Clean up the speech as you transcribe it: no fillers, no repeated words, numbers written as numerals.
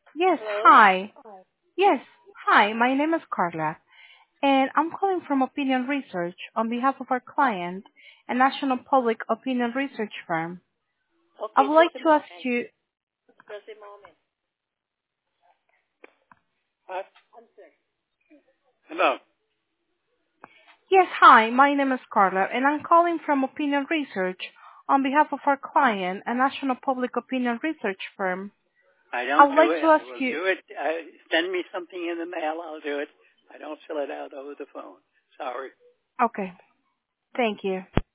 Yes, Hello? hi. Yes, hi. My name is Carla, and I'm calling from Opinion Research on behalf of our client, a national public opinion research firm. I Okay, would like just a to ask moment. you. Just a moment. What? Hello. Yes, hi. My name is Carla, and I'm calling from Opinion Research on behalf of our client, a national public opinion research firm. I I don't would do like it. to I ask will you. do it. Send me something in the mail. I'll do it. I don't fill it out over the phone. Sorry. Okay, thank you.